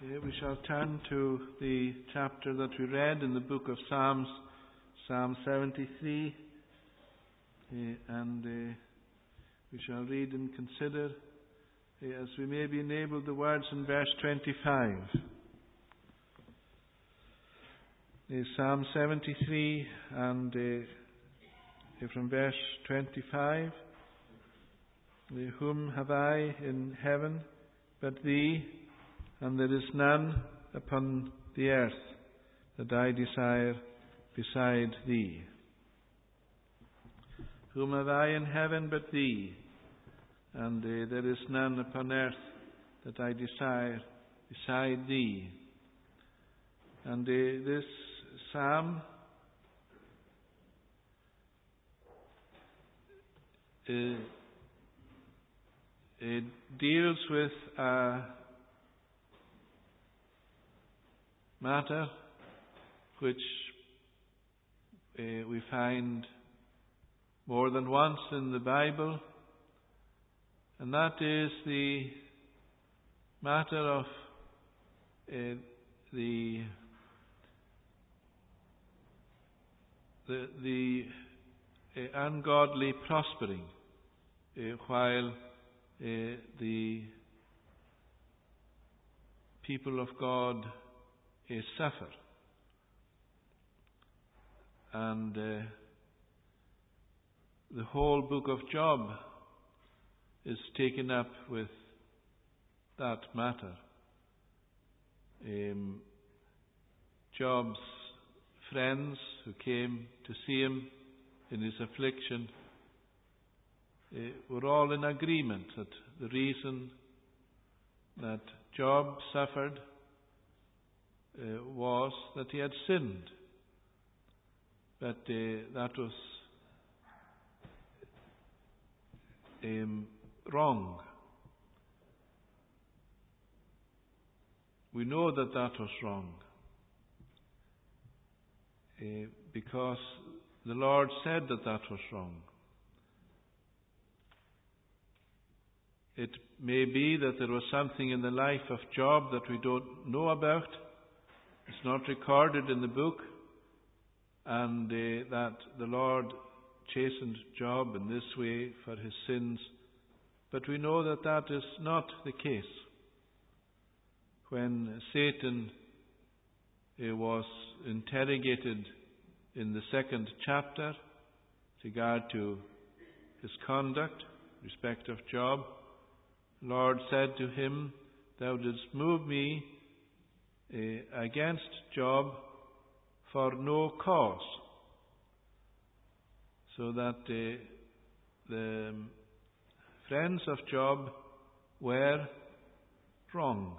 We shall turn to the chapter that we read in the book of Psalms, Psalm 73, and we shall read and consider as we may be enabled the words in verse 25. Psalm 73 and from verse 25. Whom have I in heaven but Thee, and there is none upon the earth that I desire beside Thee. Whom have I in heaven but Thee, and there is none upon earth that I desire beside Thee. And this psalm it deals with a matter which we find more than once in the Bible, and that is the matter of the ungodly prospering while the people of God suffer. And the whole book of Job is taken up with that matter. Job's friends who came to see him in his affliction were all in agreement that the reason that Job suffered was that he had sinned. But that was wrong. We know that that was wrong because the Lord said that that was wrong. It may be that there was something in the life of Job that we don't know about. It's not recorded in the book, and that the Lord chastened Job in this way for his sins. But we know that that is not the case. When Satan was interrogated in the 2nd chapter with regard to his conduct, respect of Job, the Lord said to him, "Thou didst move me against Job for no cause." So that the friends of Job were wrong.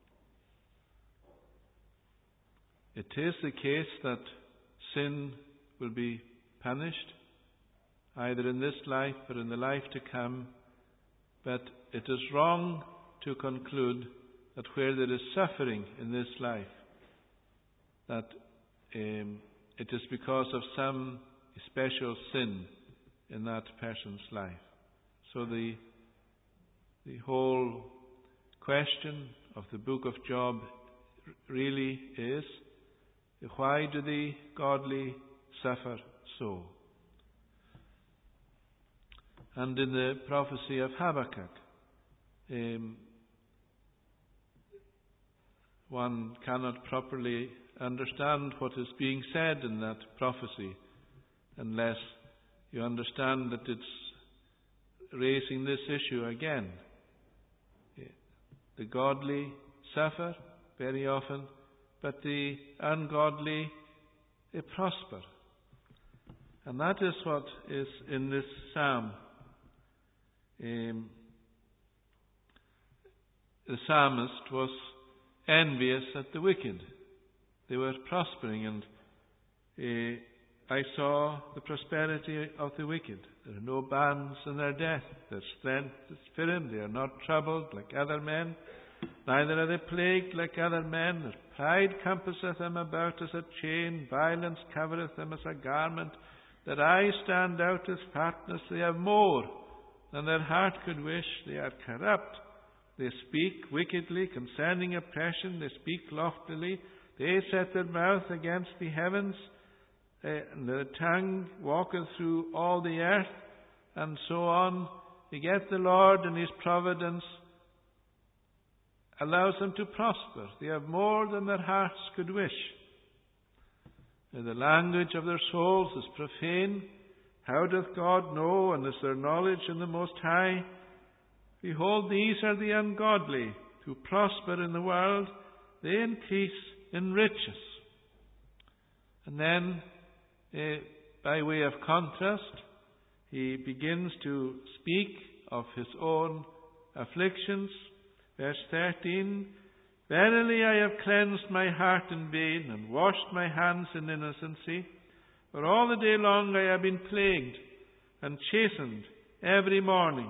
It is the case that sin will be punished, either in this life or in the life to come, but it is wrong to conclude that where there is suffering in this life, that it is because of some special sin in that person's life. So the whole question of the book of Job really is, why do the godly suffer so? And in the prophecy of Habakkuk, one cannot properly understand what is being said in that prophecy unless you understand that it's raising this issue again. The godly suffer very often, but the ungodly prosper. And that is what is in this psalm. The psalmist was envious at the wicked. They were prospering, and I saw the prosperity of the wicked. There are no bands in their death. Their strength is firm. They are not troubled like other men. Neither are they plagued like other men. Their pride compasseth them about as a chain. Violence covereth them as a garment. Their eyes stand out as fatness. They have more than their heart could wish. They are corrupt. They speak wickedly concerning oppression. They speak loftily. They set their mouth against the heavens. And their tongue walketh through all the earth. And so on. Yet the Lord in His providence allows them to prosper. They have more than their hearts could wish. The language of their souls is profane. How doth God know, and is there knowledge in the Most High? Behold, these are the ungodly, who prosper in the world. They increase in riches. And then, by way of contrast, he begins to speak of his own afflictions. Verse 13, Verily I have cleansed my heart in vain, and washed my hands in innocency. For all the day long I have been plagued and chastened every morning.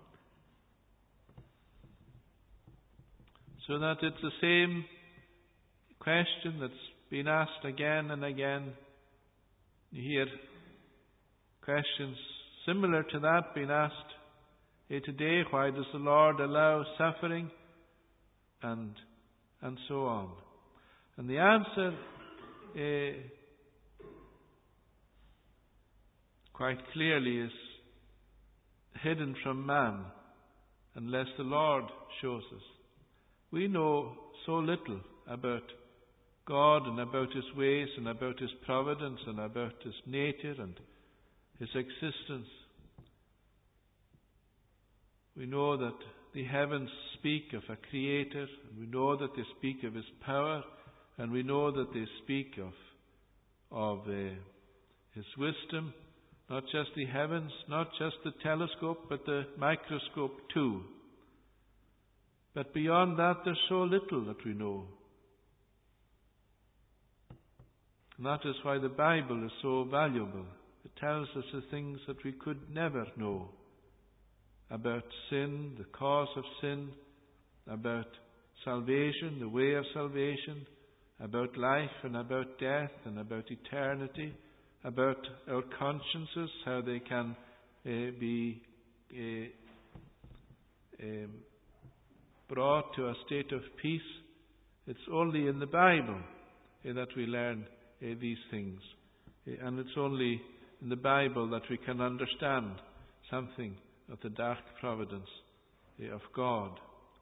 So that it's the same question that's been asked again and again. You hear questions similar to that being asked today. Why does the Lord allow suffering? And so on. And the answer quite clearly is hidden from man unless the Lord shows us. We know so little about God and about His ways and about His providence and about His nature and His existence. We know that the heavens speak of a Creator, and we know that they speak of His power, and we know that they speak of His wisdom. Not just the heavens, not just the telescope, but the microscope too. But beyond that, there's so little that we know. And that is why the Bible is so valuable. It tells us the things that we could never know. About sin, the cause of sin, about salvation, the way of salvation, about life and about death and about eternity, about our consciences, how they can be brought to a state of peace. It's only in the Bible that we learn these things. And it's only in the Bible that we can understand something of the dark providence of God.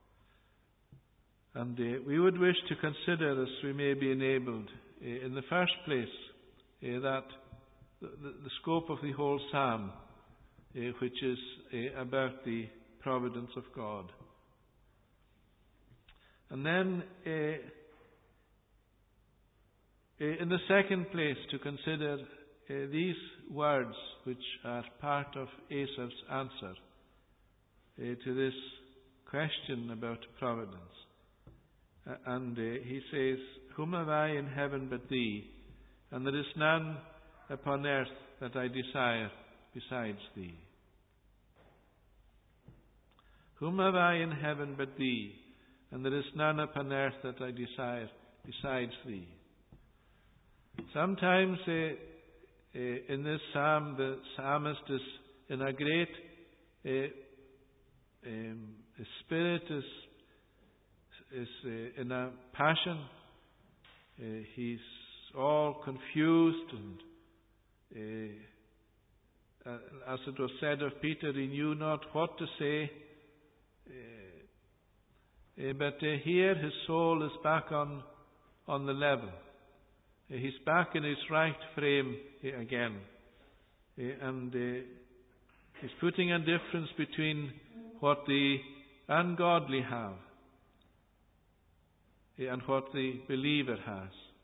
And we would wish to consider, as we may be enabled, in the first place, that the scope of the whole psalm, which is about the providence of God. And then, in the second place, to consider these words which are part of Asaph's answer to this question about providence. And he says, Whom have I in heaven but Thee? And there is none upon earth that I desire besides Thee. Whom have I in heaven but Thee? And there is none upon earth that I desire besides Thee. Sometimes in this psalm, the psalmist is in a great his spirit is in a passion. He's all confused, and as it was said of Peter, he knew not what to say. But here his soul is back on the level. He's back in his right frame again. And he's putting a difference between what the ungodly have and what the believer has.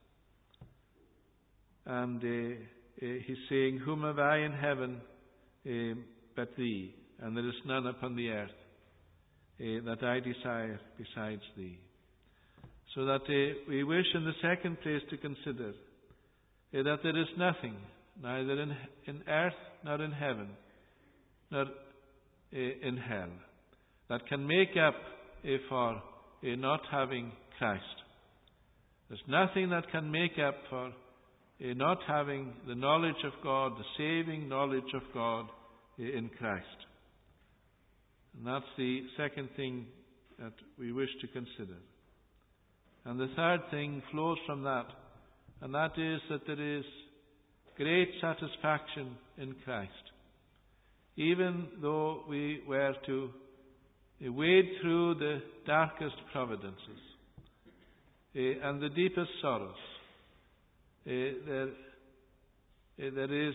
And he's saying, Whom have I in heaven but Thee? And there is none upon the earth that I desire besides Thee. So that we wish in the second place to consider that there is nothing, neither in earth nor in heaven, nor in hell, that can make up for not having Christ. There's nothing that can make up for not having the knowledge of God, the saving knowledge of God in Christ. And that's the second thing that we wish to consider. And the third thing flows from that, and that is that there is great satisfaction in Christ. Even though we were to wade through the darkest providences and the deepest sorrows, there is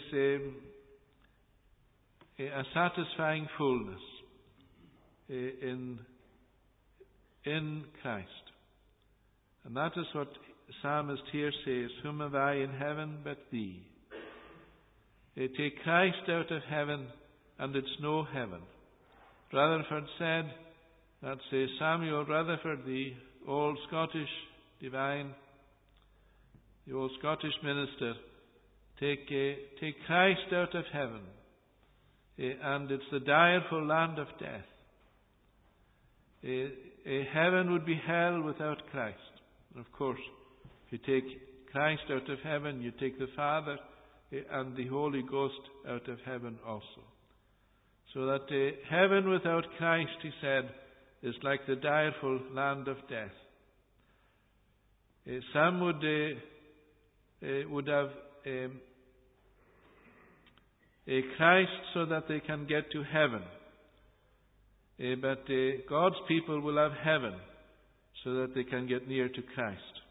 a satisfying fullness in Christ. And that is what the psalmist here says, "Whom have I in heaven but thee?" Take Christ out of heaven and it's no heaven. Rutherford said, that's Samuel Rutherford, the old Scottish divine, the old Scottish minister, take Christ out of heaven and it's the direful land of death. Heaven would be hell without Christ. And of course, if you take Christ out of heaven, you take the Father and the Holy Ghost out of heaven also. So that heaven without Christ, he said, is like the direful land of death. Some would have Christ so that they can get to heaven. But God's people will have heaven so that they can get near to Christ.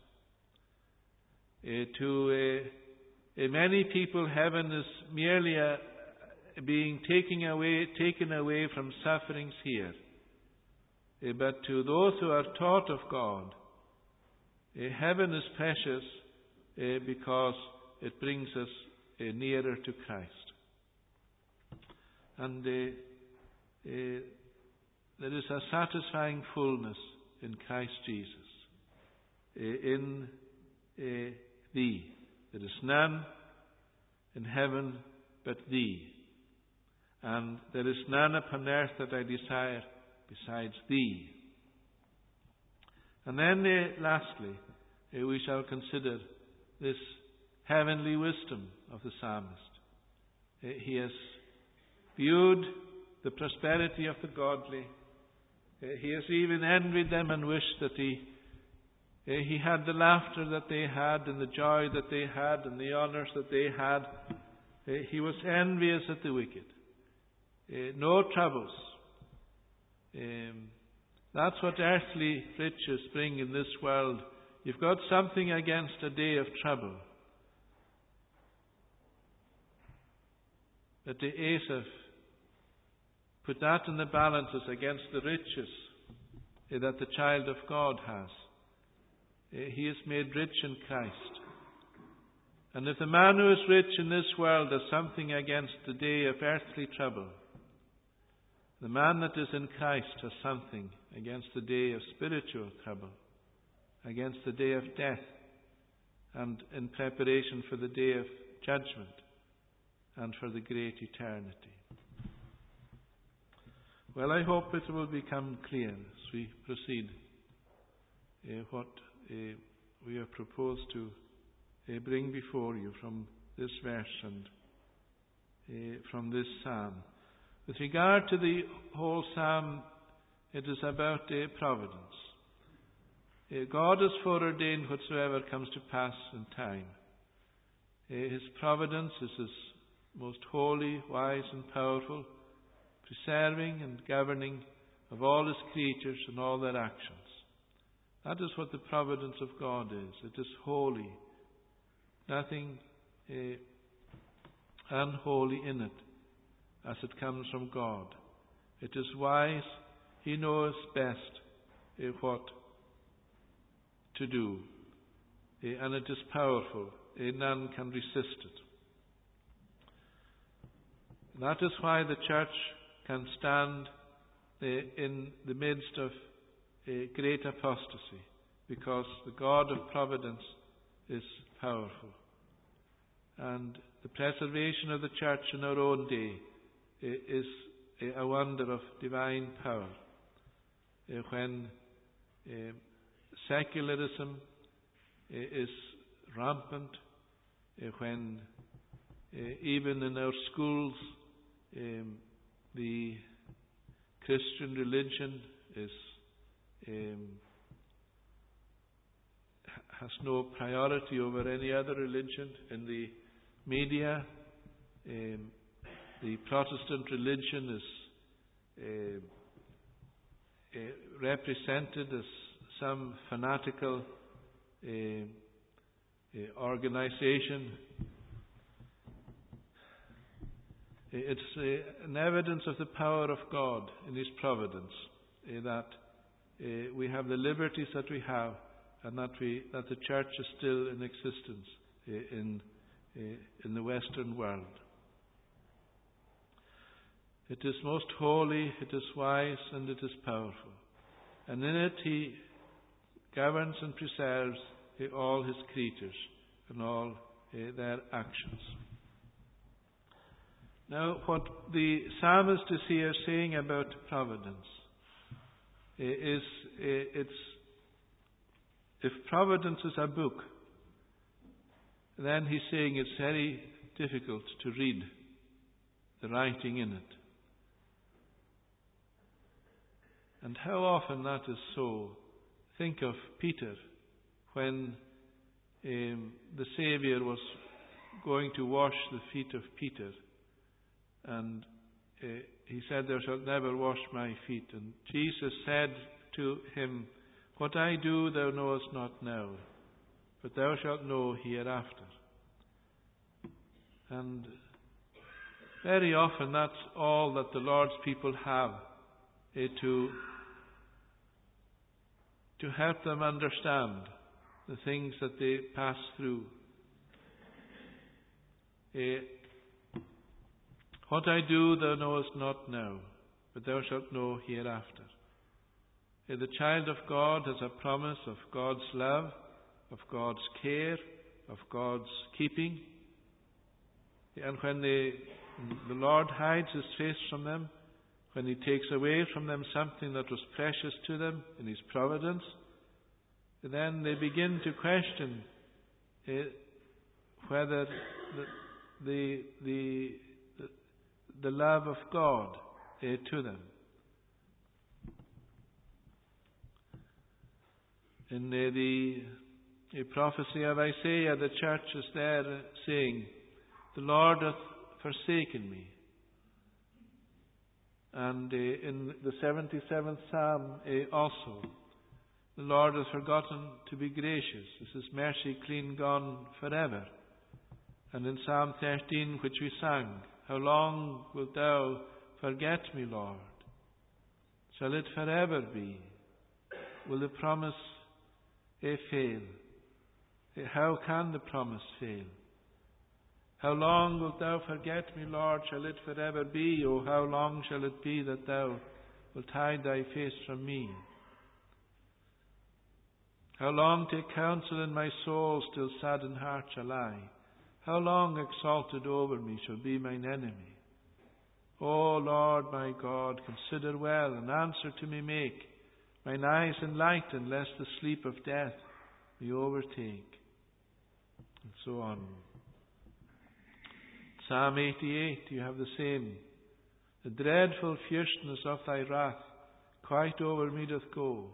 To many people, heaven is merely being taken away from sufferings here. But to those who are taught of God, heaven is precious because it brings us nearer to Christ. And there is a satisfying fullness in Christ Jesus. In thee. There is none in heaven but thee. And there is none upon earth that I desire besides thee. And then lastly, we shall consider this heavenly wisdom of the psalmist. He has viewed the prosperity of the godly. He has even envied them and wished that he had the laughter that they had and the joy that they had and the honours that they had. He was envious at the wicked. No troubles. That's what earthly riches bring in this world. You've got something against a day of trouble. But the Asaph put that in the balances against the riches that the child of God has. He is made rich in Christ. And if the man who is rich in this world has something against the day of earthly trouble, the man that is in Christ has something against the day of spiritual trouble, against the day of death, and in preparation for the day of judgment and for the great eternity. Well, I hope it will become clear as we proceed what we have proposed to bring before you from this verse and from this psalm. With regard to the whole psalm, it is about providence. God has foreordained whatsoever comes to pass in time. His providence is His most holy, wise and powerful, preserving and governing of all His creatures and all their actions. That is what the providence of God is. It is holy. Nothing unholy in it, as it comes from God. It is wise. He knows best what to do. And it is powerful. None can resist it. That is why the church can stand in the midst of great apostasy, because the God of providence is powerful. And the preservation of the church in our own day is a wonder of divine power. When secularism is rampant, when even in our schools the Christian religion is has no priority over any other religion. In the media, the Protestant religion is represented as some fanatical organization. It's an evidence of the power of God in His providence that we have the liberties that we have, and that the church is still in existence in the Western world. It is most holy, it is wise, and it is powerful. And in it He governs and preserves all His creatures and all their actions. Now, what the psalmist is here saying about providence is if providence is a book, then he's saying it's very difficult to read the writing in it. And how often that is so. Think of Peter when the Saviour was going to wash the feet of Peter, and he said, "Thou shalt never wash my feet." And Jesus said to him, "What I do thou knowest not now, but thou shalt know hereafter." And very often that's all that the Lord's people have to help them understand the things that they pass through. What I do thou knowest not now, but thou shalt know hereafter. The child of God has a promise of God's love, of God's care, of God's keeping. And when the Lord hides His face from them, when He takes away from them something that was precious to them in His providence, then they begin to question whether the love of God to them. In the prophecy of Isaiah, the church is there saying, "The Lord hath forsaken me." And in the 77th Psalm also, "The Lord hath forgotten to be gracious. Is His mercy clean gone forever?" And in Psalm 13, which we sang, "How long wilt thou forget me, Lord? Shall it forever be? Will the promise fail? How can the promise fail? How long wilt thou forget me, Lord? Shall it forever be? O how long shall it be that thou wilt hide thy face from me? How long take counsel in my soul, still sad in heart shall I? How long exalted over me shall be mine enemy? O Lord my God, consider well, and answer to me make. Mine eyes enlighten, lest the sleep of death me overtake." And so on. Psalm 88, you have the same. "The dreadful fierceness of thy wrath quite over me doth go."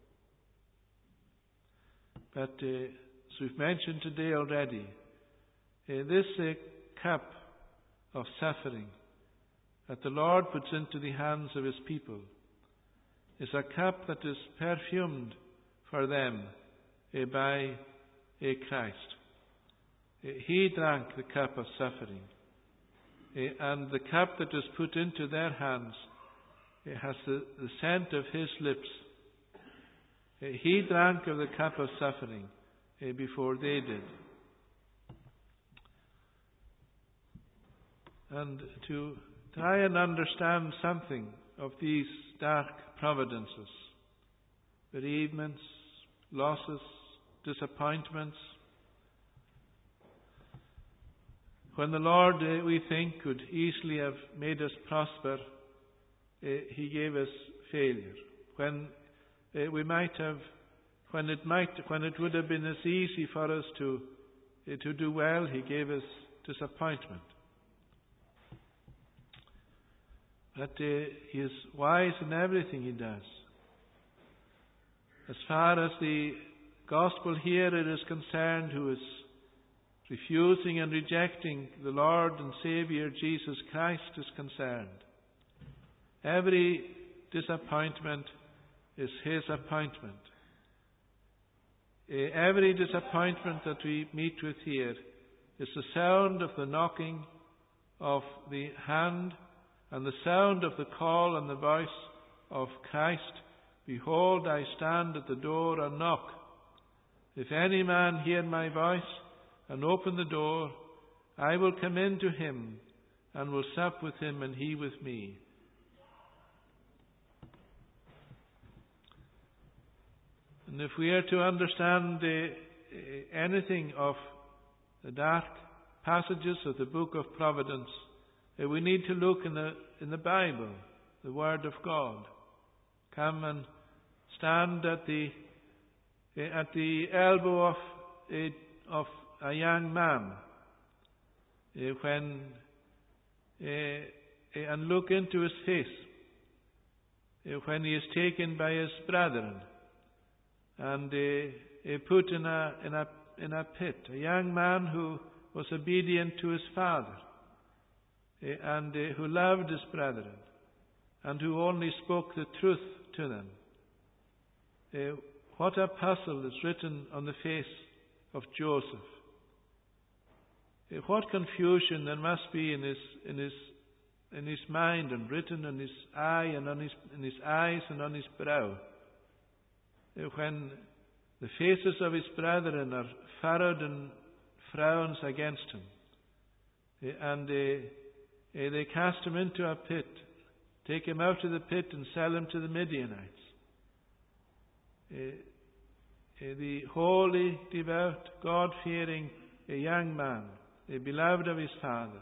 But as we've mentioned today already, this cup of suffering that the Lord puts into the hands of His people is a cup that is perfumed for them by Christ. He drank the cup of suffering, and the cup that was put into their hands has the scent of His lips. He drank of the cup of suffering before they did. And to try and understand something of these dark providences, bereavements, losses, disappointments, when the Lord, we think, could easily have made us prosper, He gave us failure. When it would have been as easy for us to do well, He gave us disappointment. But He is wise in everything He does. as far as the gospel hearer is concerned, who is refusing and rejecting the Lord and Saviour Jesus Christ is concerned. Every disappointment is His appointment. Every disappointment that we meet with here is the sound of the knocking of the hand and the sound of the call and the voice of Christ. Behold, I stand at the door and knock. If any man hear my voice and open the door, I will come in to him and will sup with him and he with me. And if we are to understand anything of the dark passages of the book of Providence, we need to look in the Bible, the Word of God. Come and stand at the elbow of a young man and look into his face when he is taken by his brethren and put in a pit. A young man who was obedient to his father and who loved his brethren and who only spoke the truth to them. What a puzzle is written on the face of Joseph. What confusion there must be in his mind and written on his eye and in his eyes and on his brow, when the faces of his brethren are furrowed and frowns against him, and they cast him into a pit, take him out of the pit and sell him to the Midianites. The holy, devout, God-fearing young man, the beloved of his father.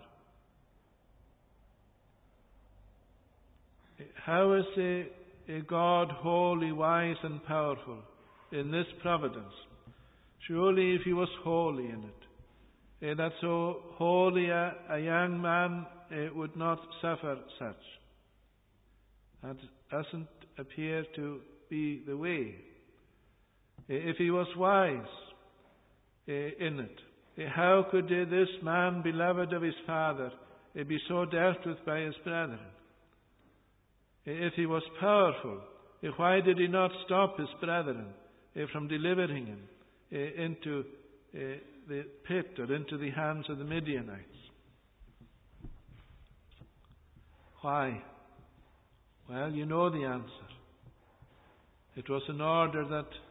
How is a God holy, wise and powerful in this providence? Surely if he was holy in it, that so holy a young man would not suffer such. That doesn't appear to be the way. If he was wise in it, how could this man, beloved of his father, be so dealt with by his brethren? If he was powerful, why did he not stop his brethren from delivering him into the pit or into the hands of the Midianites? Why? Well, you know the answer. It was in order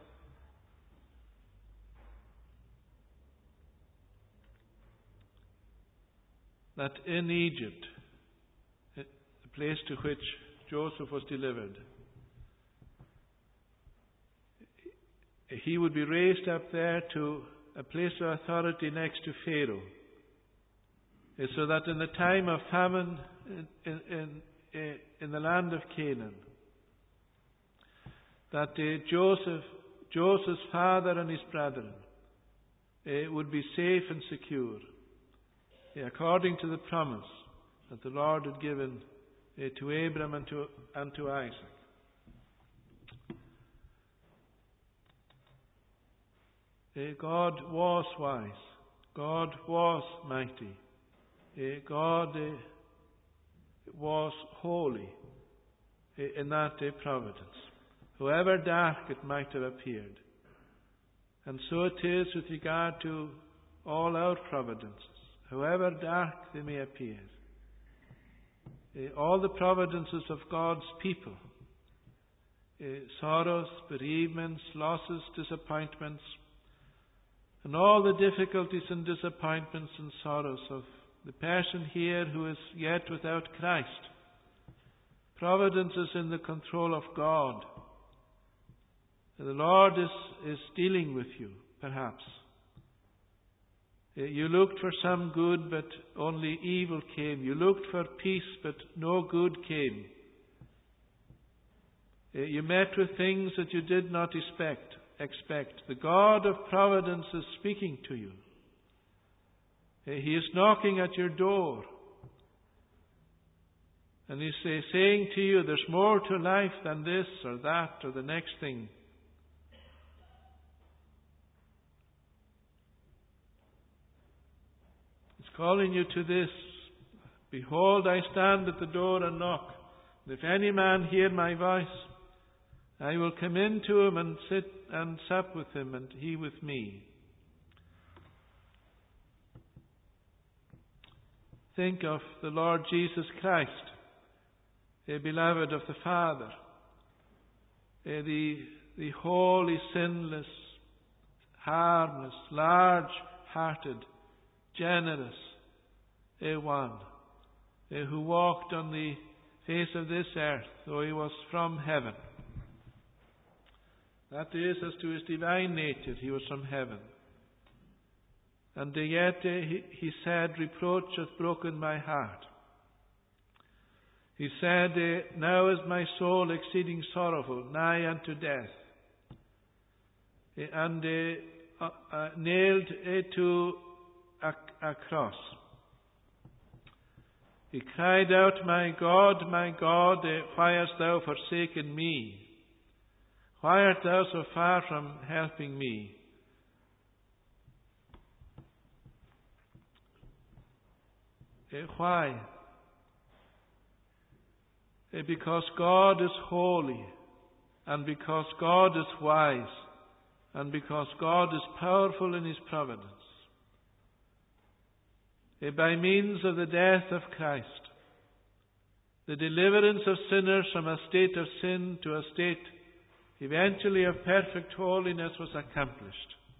that in Egypt, the place to which Joseph was delivered, he would be raised up there to a place of authority next to Pharaoh, so that in the time of famine in the land of Canaan, that Joseph's father and his brethren would be safe and secure, according to the promise that the Lord had given to Abraham and to Isaac. God was wise. God was mighty. God was holy in that providence, however dark it might have appeared. And so it is with regard to all our providences, however dark they may appear. All the providences of God's people, sorrows, bereavements, losses, disappointments, and all the difficulties and disappointments and sorrows of the person here who is yet without Christ. Providence is in the control of God. The Lord is dealing with you, perhaps. You looked for some good, but only evil came. You looked for peace, but no good came. You met with things that you did not expect. The God of providence is speaking to you. He is knocking at your door. And He's saying to you, there's more to life than this or that or the next thing. calling you to this. Behold, I stand at the door and knock. And if any man hear my voice, I will come in to him and sit and sup with him, and he with me. Think of the Lord Jesus Christ, a beloved of the Father, the holy, sinless, harmless, large-hearted, generous one, who walked on the face of this earth, though he was from heaven. That is, as to his divine nature, he was from heaven. And yet he said, reproach hath broken my heart. He said, now is my soul exceeding sorrowful, nigh unto death. And nailed to a cross. He cried out, my God, why hast thou forsaken me? Why art thou so far from helping me? Why? Because God is holy, and because God is wise, and because God is powerful in His providence. By means of the death of Christ, the deliverance of sinners from a state of sin to a state eventually of perfect holiness was accomplished.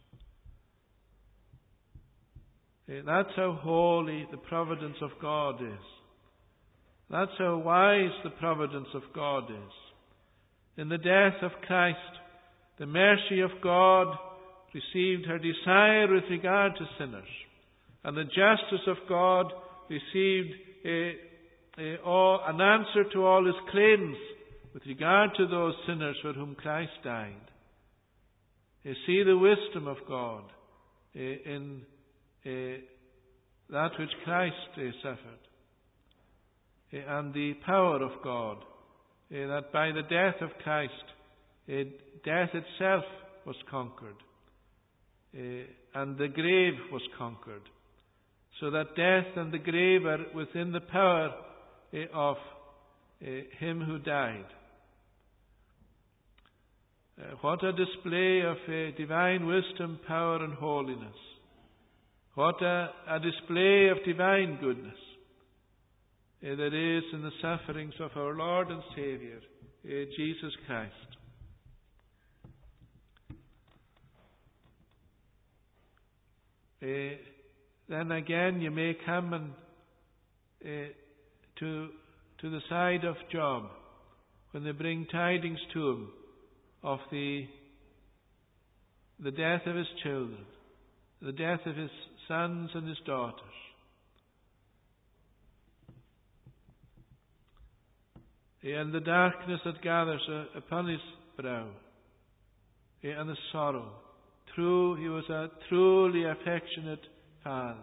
That's how holy the providence of God is. That's how wise the providence of God is. In the death of Christ, the mercy of God received her desire with regard to sinners, and the justice of God received an answer to all His claims with regard to those sinners for whom Christ died. You see the wisdom of God in that which Christ suffered, and the power of God, that by the death of Christ, death itself was conquered, and the grave was conquered, so that death and the grave are within the power of Him who died. What a display of divine wisdom, power, and holiness. What a display of divine goodness there is in the sufferings of our Lord and Saviour, Jesus Christ. Then again you may come and to the side of Job, when they bring tidings to him of the death of his children, the death of his sons and his daughters. And the darkness that gathers upon his brow, and the sorrow. He was a truly affectionate father.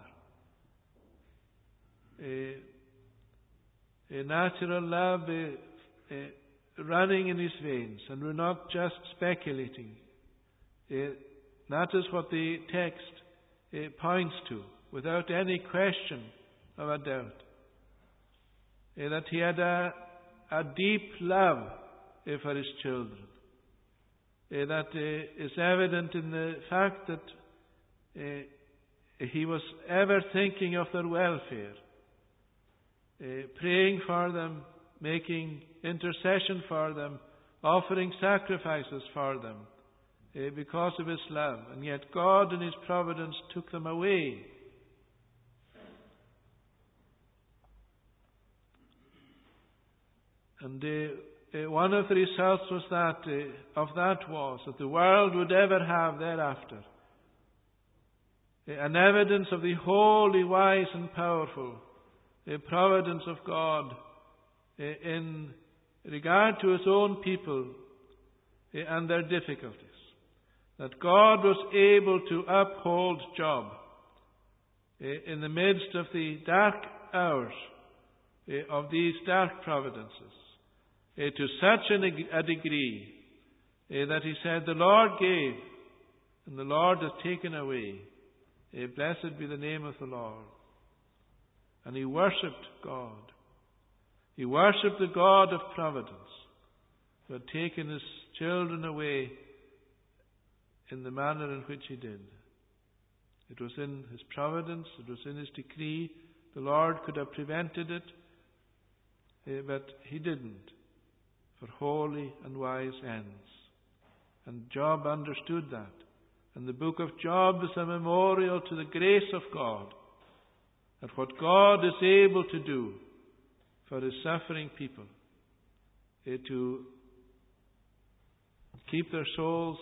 A natural love running in his veins, and we're not just speculating. That is what the text points to, without any question of a doubt. That he had a deep love for his children. That is evident in the fact that he was ever thinking of their welfare, praying for them, making intercession for them, offering sacrifices for them, because of his love. And yet God in His providence took them away. And one of the results was that the world would ever have thereafter an evidence of the holy, wise, and powerful providence of God in regard to His own people and their difficulties. That God was able to uphold Job in the midst of the dark hours of these dark providences, to such a degree that he said, the Lord gave, and the Lord hath taken away. Blessed be the name of the Lord. And he worshipped God. He worshipped the God of providence, who had taken his children away in the manner in which he did. It was in his providence, it was in his decree. The Lord could have prevented it, but he didn't, for holy and wise ends. And Job understood that. And the book of Job is a memorial to the grace of God, and what God is able to do for his suffering people, to keep their souls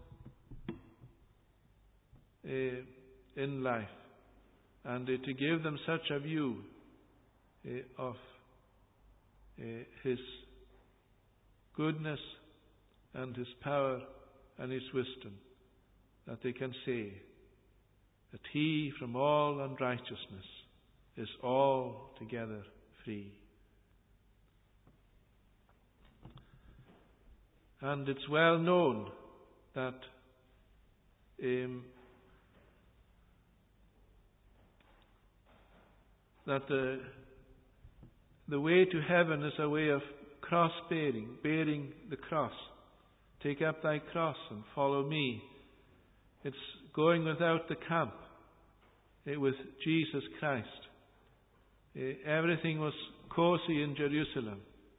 in life, and to give them such a view of his goodness and his power and his wisdom, that they can say that he from all unrighteousness is altogether free. And it's well known that the way to heaven is a way of cross-bearing, bearing the cross. Take up thy cross and follow me. It's going without the camp with Jesus Christ. Everything was cozy in Jerusalem.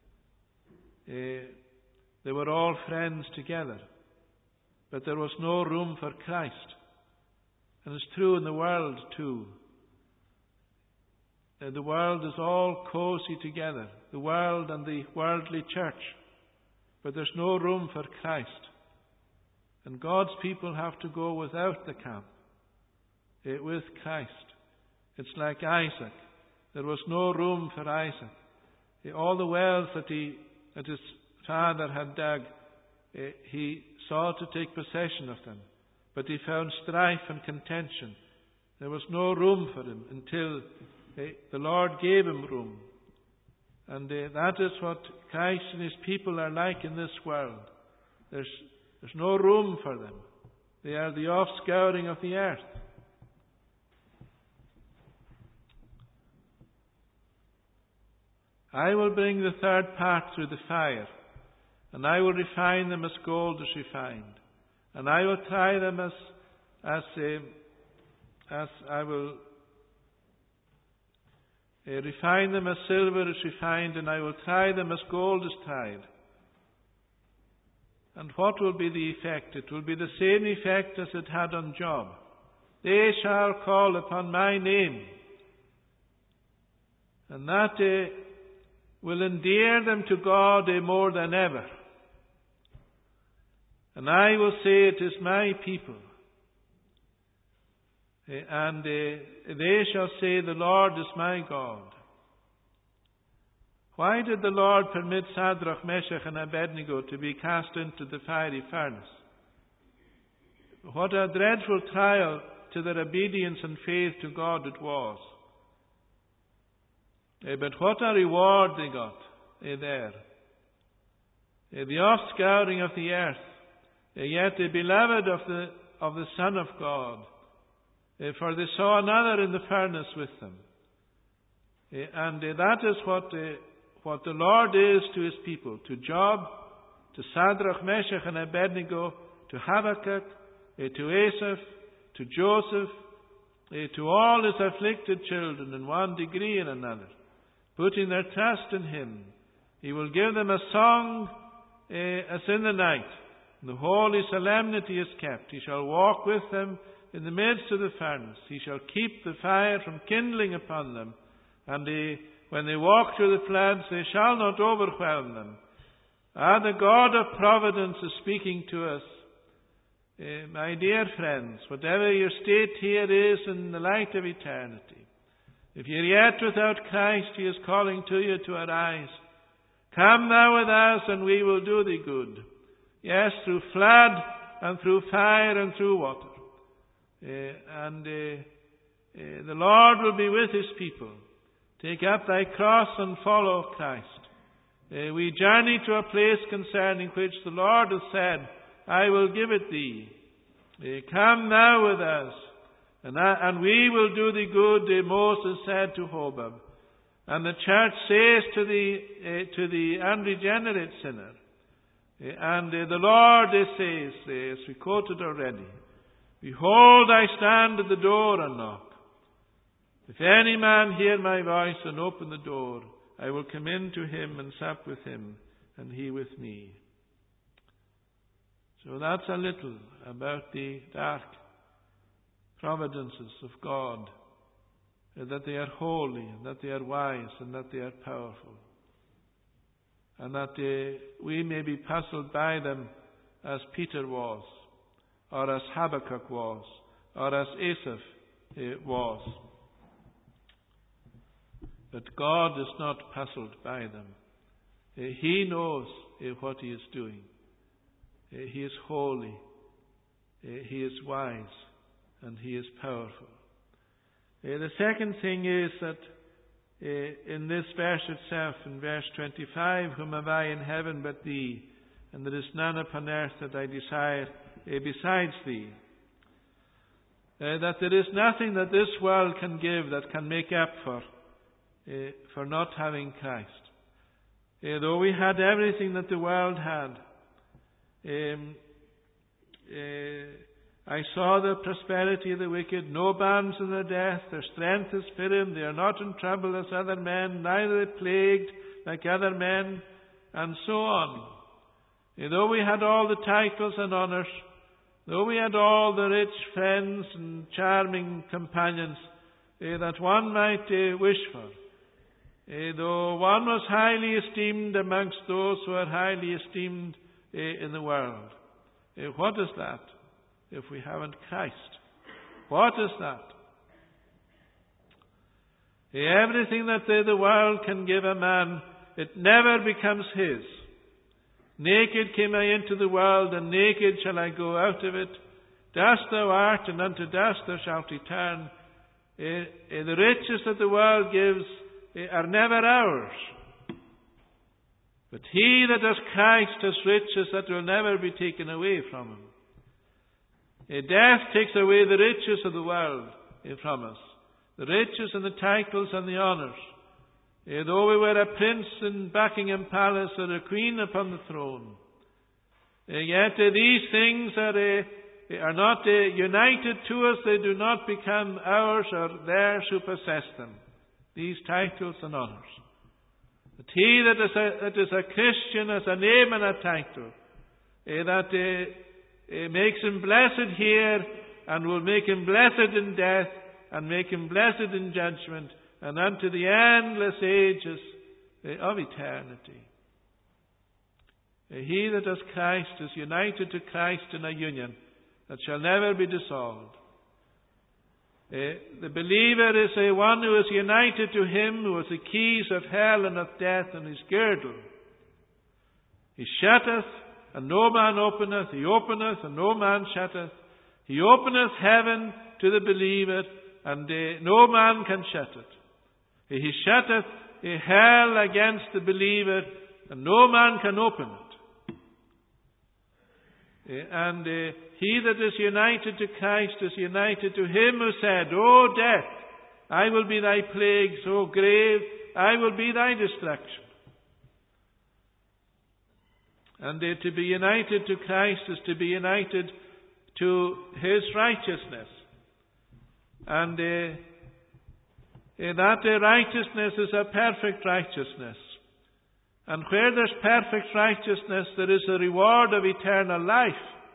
They were all friends together, but there was no room for Christ. And it's true in the world too. The world is all cozy together, the world and the worldly church, but there's no room for Christ. And God's people have to go without the camp, with Christ. It's like Isaac. There was no room for Isaac. All the wells that his father had dug, he sought to take possession of them, but he found strife and contention. There was no room for him until the Lord gave him room. And that is what Christ and his people are like in this world. There's no room for them. They are the offscouring of the earth. I will bring the third part through the fire, and I will refine them as gold is refined, and I will try them as I will refine them as silver is refined, and I will try them as gold is tried. And what will be the effect? It will be the same effect as it had on Job. They shall call upon my name, and that will endear them to God more than ever. And I will say, it is my people. And they shall say, the Lord is my God. Why did the Lord permit Shadrach, Meshach and Abednego to be cast into the fiery furnace? What a dreadful trial to their obedience and faith to God it was. But what a reward they got there. The offscouring of the earth, yet the beloved of the Son of God. For they saw another in the furnace with them. And that is what the Lord is to his people. To Job, to Shadrach, Meshach and Abednego, to Habakkuk, to Asaph, to Joseph, to all his afflicted children in one degree and another, putting their trust in him. He will give them a song as in the night. The holy solemnity is kept. He shall walk with them in the midst of the furnace. He shall keep the fire from kindling upon them. And when they walk through the floods, they shall not overwhelm them. The God of providence is speaking to us. My dear friends, whatever your state here is in the light of eternity, if you're yet without Christ, he is calling to you to arise. Come thou with us, and we will do thee good. Yes, through flood, and through fire, and through water. The Lord will be with his people. Take up thy cross and follow Christ. We journey to a place concerning which the Lord has said, I will give it thee. Come thou with us, And we will do the good, Moses said to Hobab. And the church says to the unregenerate sinner, and the Lord says, as we quoted already, Behold, I stand at the door and knock. If any man hear my voice and open the door, I will come in to him and sup with him, and he with me. So that's a little about the dark providences of God, that they are holy, and that they are wise, and that they are powerful, and that we may be puzzled by them as Peter was, or as Habakkuk was, or as Asaph was. But God is not puzzled by them. He knows what He is doing. He is holy, He is wise, and He is powerful. The second thing is that in this verse itself, in verse 25, Whom have I in heaven but Thee, and there is none upon earth that I desire besides Thee. That there is nothing that this world can give that can make up for not having Christ. Though we had everything that the world had, I saw the prosperity of the wicked, no bands in their death, their strength is firm, they are not in trouble as other men, neither are plagued like other men, and so on. Though we had all the titles and honours, though we had all the rich friends and charming companions that one might wish for, though one was highly esteemed amongst those who are highly esteemed in the world, what is that if we haven't Christ? What is that? Everything that the world can give a man, it never becomes his. Naked came I into the world, and naked shall I go out of it. Dust thou art, and unto dust thou shalt return. The riches that the world gives are never ours. But he that has Christ has riches that will never be taken away from him. Death takes away the riches of the world from us. The riches and the titles and the honours. Though we were a prince in Buckingham Palace or a queen upon the throne, yet these things are not united to us. They do not become ours or theirs who possess them, these titles and honours. But he that is a Christian has a name and a title that makes him blessed here, and will make him blessed in death, and make him blessed in judgment, and unto the endless ages of eternity. He that has Christ is united to Christ in a union that shall never be dissolved. The believer is one who is united to Him who has the keys of hell and of death in his girdle. He shutteth, and no man openeth. He openeth, and no man shutteth. He openeth heaven to the believer, and no man can shut it. He shutteth hell against the believer, and no man can open it. And he that is united to Christ is united to Him who said, O death, I will be thy plagues, O grave, I will be thy destruction. And to be united to Christ is to be united to His righteousness. And that righteousness is a perfect righteousness. And where there's perfect righteousness, there is a reward of eternal life.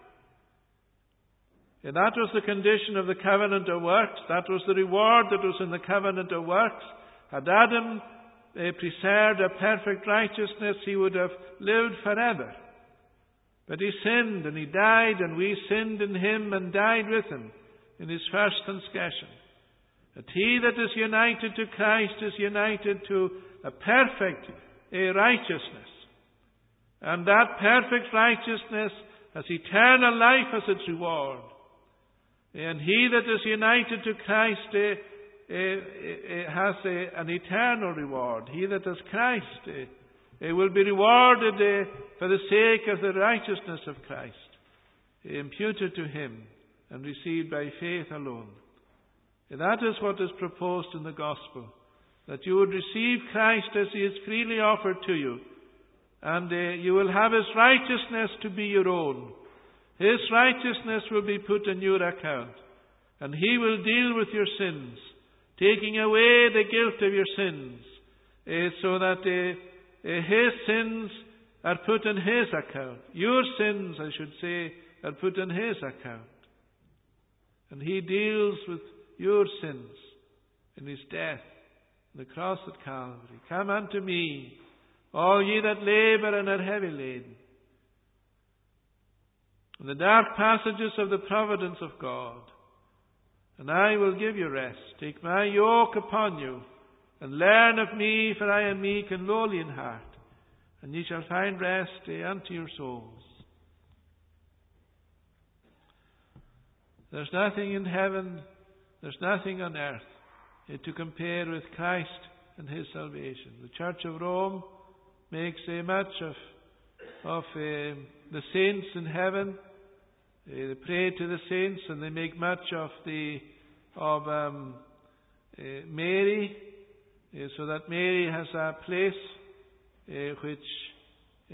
And that was the condition of the covenant of works. That was the reward that was in the covenant of works. Had Adam preserved a perfect righteousness, he would have lived forever. But he sinned, and he died, and we sinned in him and died with him in his first transgression. But he that is united to Christ is united to a perfect righteousness. And that perfect righteousness has eternal life as its reward. And he that is united to Christ has an eternal reward. He that has Christ will be rewarded for the sake of the righteousness of Christ, imputed to him and received by faith alone. That is what is proposed in the gospel, that you would receive Christ as he is freely offered to you, and you will have his righteousness to be your own. His righteousness will be put on your account, and he will deal with your sins, taking away the guilt of your sins, so that his sins are put on his account. Your sins, I should say, are put on his account. And he deals with your sins in his death on the cross at Calvary. Come unto me, all ye that labour and are heavy laden. In the dark passages of the providence of God, and I will give you rest. Take my yoke upon you, and learn of me, for I am meek and lowly in heart, and ye shall find rest unto your souls. There's nothing in heaven, there's nothing on earth to compare with Christ and his salvation. The Church of Rome makes much of the saints in heaven. They pray to the saints, and they make much of Mary, so that Mary has a place which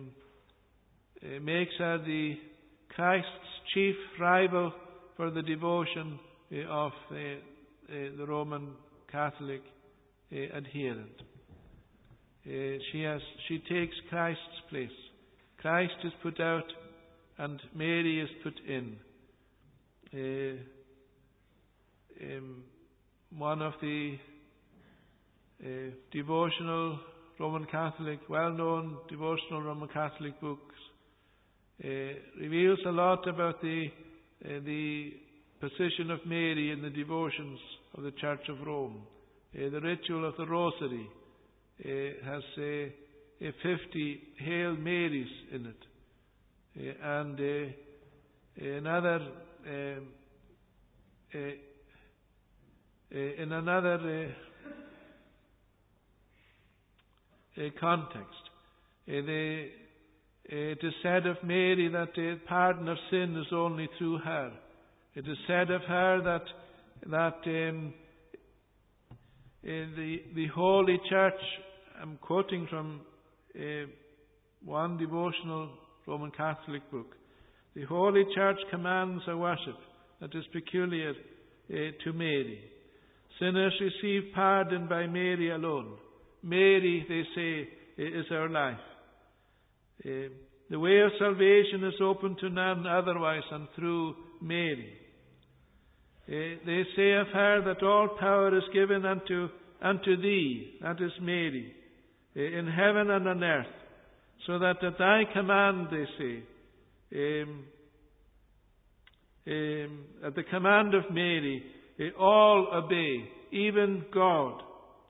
makes her the Christ's chief rival for the devotion of the Roman Catholic adherent. She takes Christ's place. Christ is put out, and Mary is put in. One of the devotional Roman Catholic, well-known devotional Roman Catholic books, reveals a lot about the position of Mary in the devotions of the Church of Rome. The ritual of the Rosary has 50 Hail Marys in it. And in another context, it is said of Mary that the pardon of sin is only through her. It is said of her that the Holy Church, I'm quoting from one devotional Roman Catholic book, the Holy Church commands a worship that is peculiar to Mary. Sinners receive pardon by Mary alone. Mary, they say, is our life. The way of salvation is open to none otherwise than through Mary. They say of her that all power is given unto thee, that is Mary, in heaven and on earth, so that at thy command, they say, at the command of Mary, all obey, even God.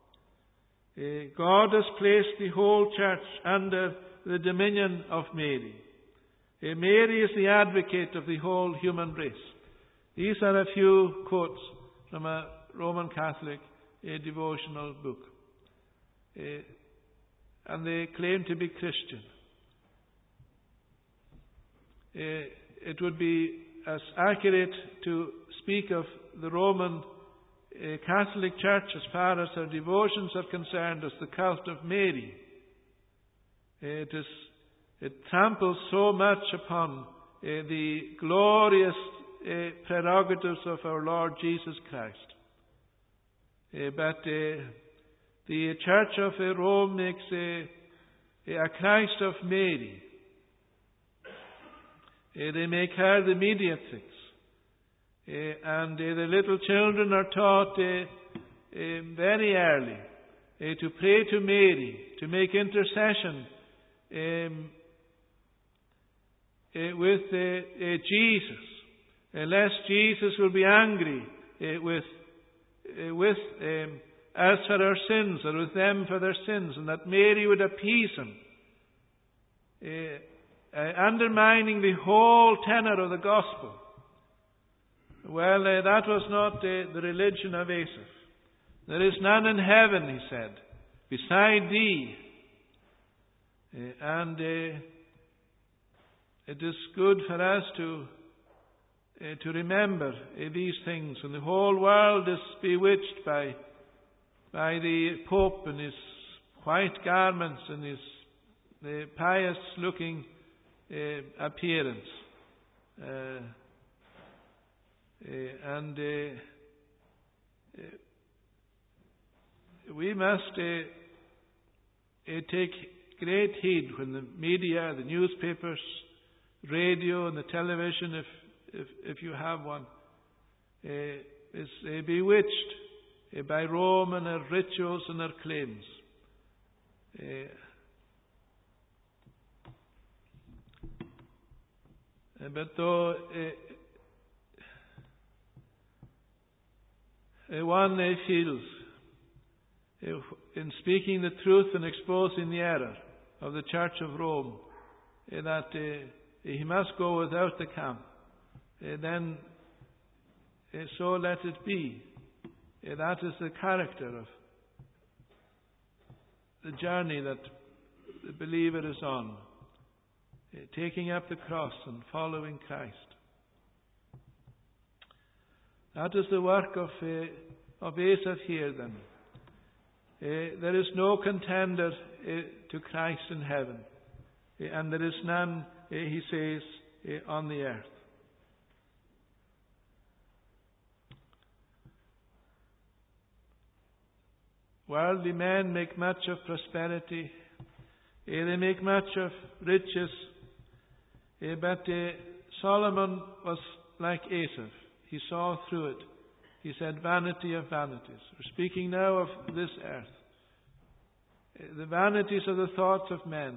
God has placed the whole church under the dominion of Mary. Mary is the advocate of the whole human race. These are a few quotes from a Roman Catholic devotional book. And they claim to be Christian. It would be as accurate to speak of the Roman Catholic Church as far as their devotions are concerned as the cult of Mary. It tramples so much upon the glorious prerogatives of our Lord Jesus Christ. But the Church of Rome makes a Christ of Mary. They make her the mediatrix. And the little children are taught very early to pray to Mary, to make intercession with Jesus, lest Jesus will be angry with us for our sins, or with them for their sins, and that Mary would appease him, undermining the whole tenor of the gospel. Well, that was not the religion of Asaph. There is none in heaven, he said, beside thee. And it is good for us to to remember these things. And the whole world is bewitched by the Pope in his white garments and his pious-looking appearance. We must take great heed when the media, the newspapers, radio and the television, if you have one, is bewitched by Rome and her rituals and her claims. But though one feels, in speaking the truth and exposing the error of the Church of Rome, that he must go without the camp, then so let it be. That is the character of the journey that the believer is on, taking up the cross and following Christ. That is the work of Asaph here then. There is no contender to Christ in heaven, and there is none, he says, on the earth. Worldly men make much of prosperity, they make much of riches, but Solomon was like Asaph. He saw through it. He said, vanity of vanities. We're speaking now of this earth. The vanities of the thoughts of men.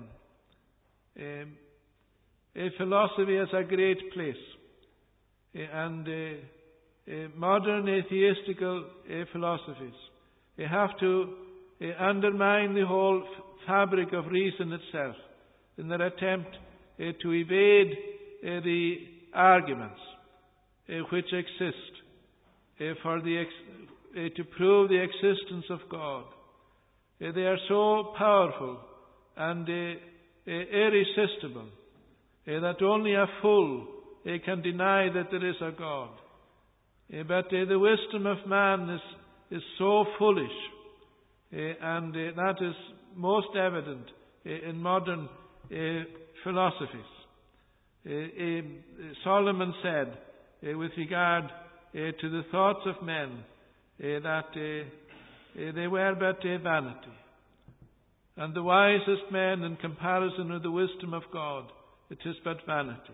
Philosophy is a great place. And modern atheistical philosophies have to undermine the whole fabric of reason itself in their attempt to evade the arguments which exist to prove the existence of God. They are so powerful and irresistible that only a fool can deny that there is a God. But the wisdom of man is so foolish, and that is most evident in modern philosophies. Solomon said, with regard to the thoughts of men, that they were but vanity. And the wisest men, in comparison with the wisdom of God, it is but vanity.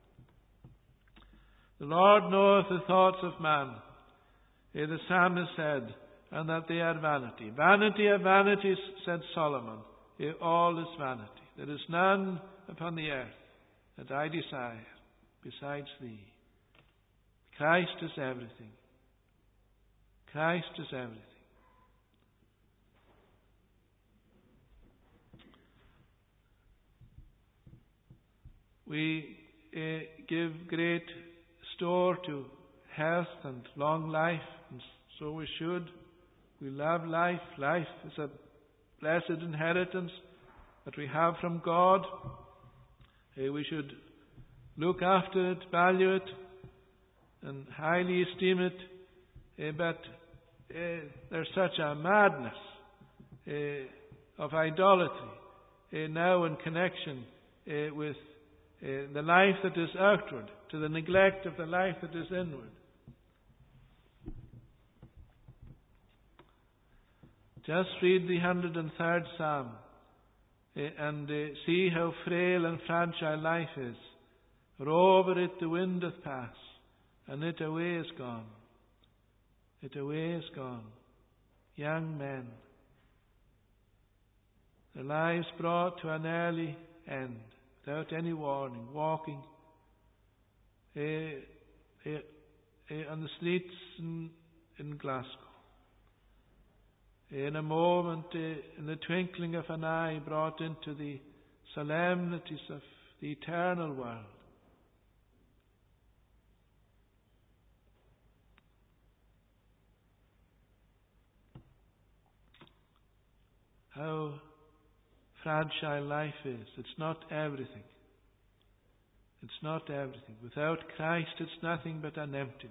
The Lord knoweth the thoughts of man, the psalmist said, and that they are vanity. Vanity of vanities, said Solomon, all is vanity. There is none upon the earth that I desire besides thee. Christ is everything. Christ is everything. We give great store to health and long life, and so we should. We love life. Life is a blessed inheritance that we have from God. We should look after it, value it, and highly esteem it. But there's such a madness of idolatry now in connection with the life that is outward, to the neglect of the life that is inward. Just read the 103rd Psalm and see how frail and fragile life is. For over it the wind doth pass, and it away is gone. It away is gone. Young men, their lives brought to an early end, without any warning, walking on the streets in Glasgow. In a moment, in the twinkling of an eye, brought into the solemnities of the eternal world. How fragile life is. It's not everything. It's not everything. Without Christ, it's nothing but an emptiness.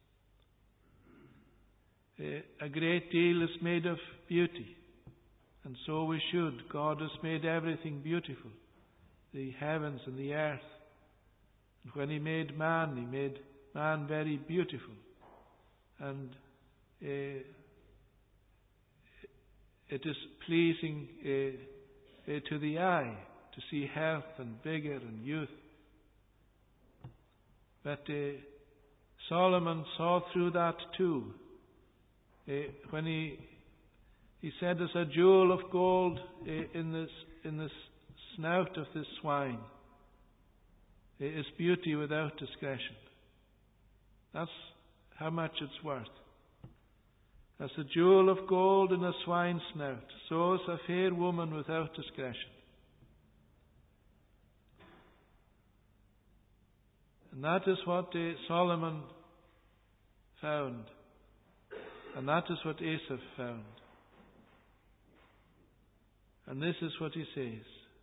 A great deal is made of beauty, and so we should. God has made everything beautiful, the heavens and the earth. And when He made man very beautiful. And it is pleasing to the eye to see health and vigor and youth. But Solomon saw through that too. When he said, "There's a jewel of gold in this snout of this swine. It is beauty without discretion." That's how much it's worth. As a jewel of gold in a swine's snout, so is a fair woman without discretion. And that is what Solomon found. And that is what Asaph found. And this is what he says: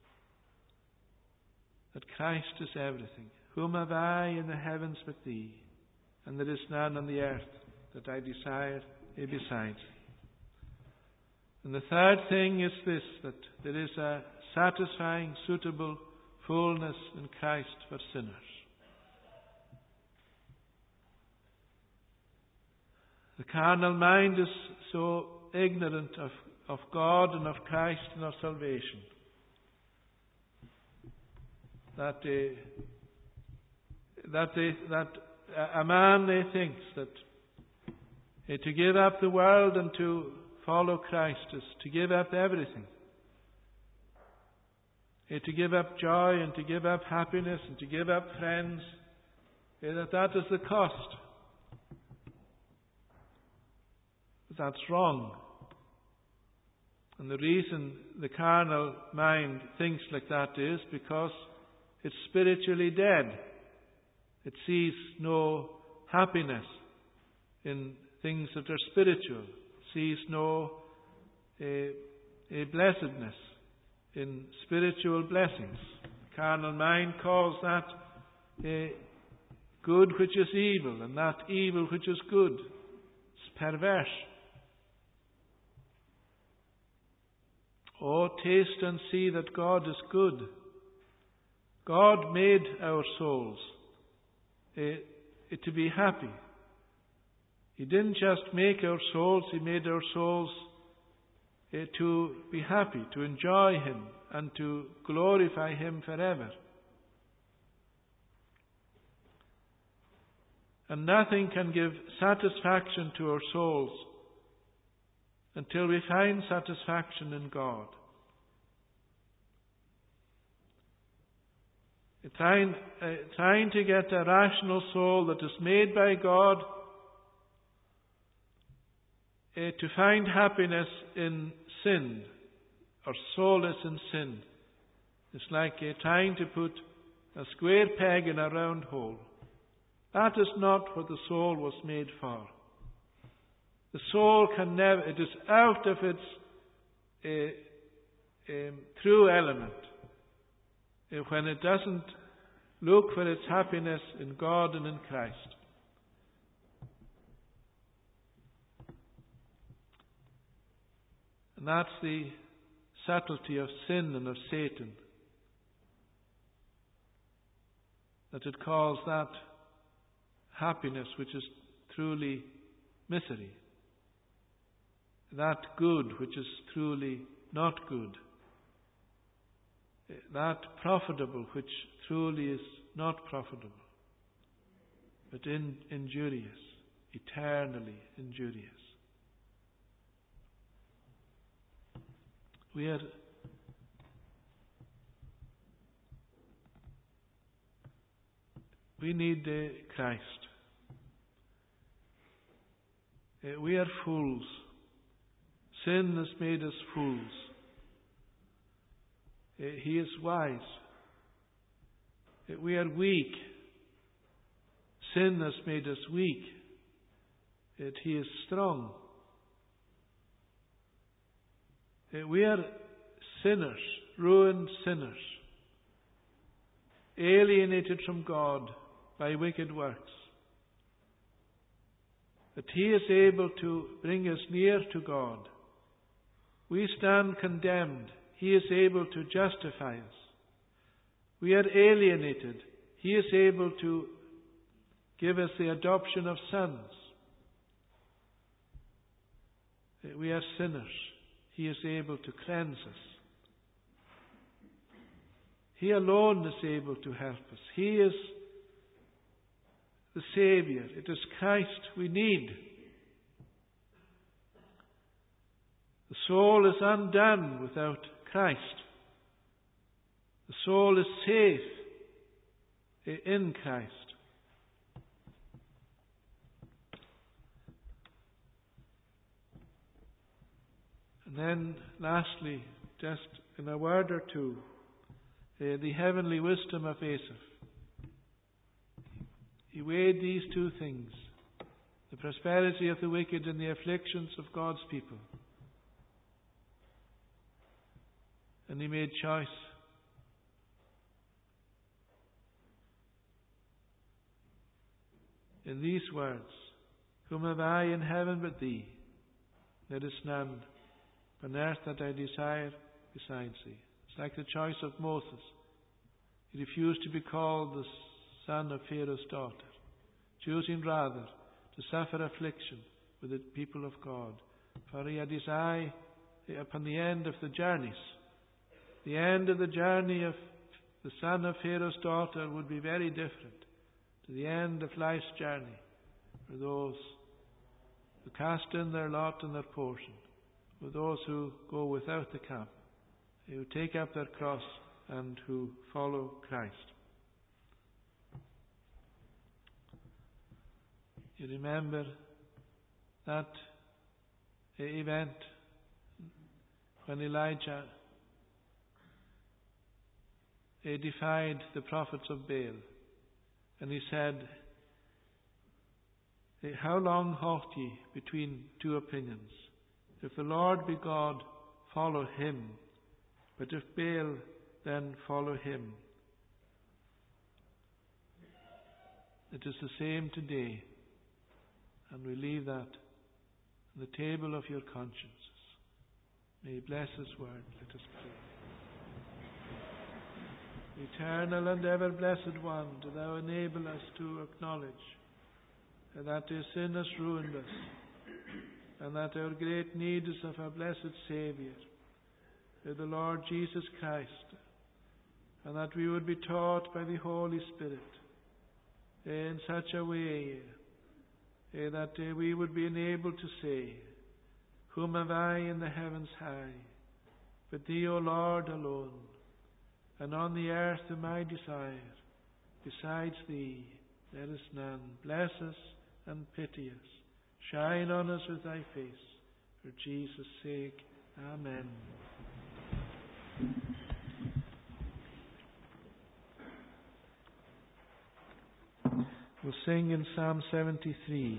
that Christ is everything. Whom have I in the heavens but Thee? And there is none on the earth that I desire besides. And the third thing is this, that there is a satisfying, suitable fullness in Christ for sinners. The carnal mind is so ignorant of God and of Christ and of salvation that a man thinks that to give up the world and to follow Christ is to give up everything. To give up joy and to give up happiness and to give up friends, that is the cost. But that's wrong. And the reason the carnal mind thinks like that is because it's spiritually dead. It sees no happiness in things that are spiritual. It sees no blessedness in spiritual blessings. The carnal mind calls that good which is evil, and that evil which is good. It's perverse. Oh, taste and see that God is good. God made our souls to be happy. He didn't just make our souls, He made our souls to be happy, to enjoy Him and to glorify Him forever. And nothing can give satisfaction to our souls until we find satisfaction in God. Trying to get a rational soul that is made by God to find happiness in sin, or solace in sin, is like trying to put a square peg in a round hole. That is not what the soul was made for. The soul can never, it is out of its true element when it doesn't look for its happiness in God and in Christ. And that's the subtlety of sin and of Satan, that it calls that happiness which is truly misery, that good which is truly not good, that profitable which truly is not profitable, but injurious, eternally injurious. We need Christ. We are fools. Sin has made us fools. He is wise. We are weak. Sin has made us weak. He is strong. We are sinners, ruined sinners. alienated from God by wicked works. That He is able to bring us near to God. We stand condemned. He is able to justify us. We are alienated. He is able to give us the adoption of sons. We are sinners. He is able to cleanse us. He alone is able to help us. He is the Saviour. It is Christ we need. The soul is undone without Christ. The soul is safe in Christ. And then lastly, just in a word or two, the heavenly wisdom of Asaph. He weighed these two things, the prosperity of the wicked and the afflictions of God's people. And he made choice. In these words, whom have I in heaven but thee? There is none on earth that I desire besides thee. It's like the choice of Moses. He refused to be called the son of Pharaoh's daughter, choosing rather to suffer affliction with the people of God. For he had his eye upon the end of the journeys. The end of the journey of the son of Pharaoh's daughter would be very different to the end of life's journey for those who cast in their lot and their portion, for those who go without the camp, who take up their cross and who follow Christ. You remember that event when Elijah defied the prophets of Baal, and he said, how long halt ye between two opinions? If the Lord be God, follow him, but if Baal, then follow him. It is the same today, and we leave that on the table of your consciences. May He bless His word. Let us pray. Eternal and ever blessed One, do Thou enable us to acknowledge that our sin has ruined us, and that our great need is of our blessed Saviour, the Lord Jesus Christ, and that we would be taught by the Holy Spirit in such a way that we would be enabled to say, whom have I in the heavens high, but Thee, O Lord, alone, and on the earth whom I desire, besides Thee there is none. Bless us and pity us. Shine on us with Thy face, for Jesus' sake. Amen. We'll sing in Psalm 73.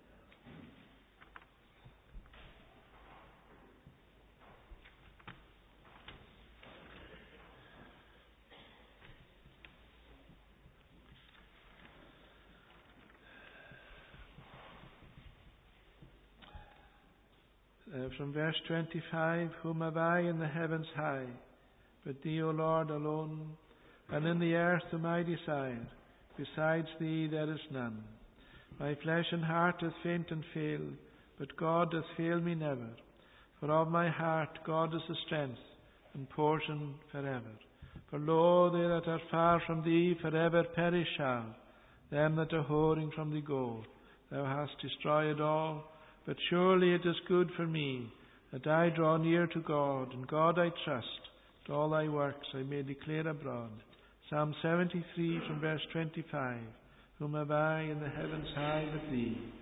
From verse 25, whom have I in the heavens high, but Thee, O Lord, alone, and in the earth whom I desire, besides Thee there is none. My flesh and heart doth faint and fail, but God doth fail me never. For of my heart God is the strength and portion forever. For lo, they that are far from Thee forever perish shall. Them that are whoring from Thee go. Thou hast destroyed all. But surely it is good for me that I draw near to God. In God I trust. To all Thy works I may declare abroad. Psalm 73 from verse 25. Whom have I in the heavens high but Thee?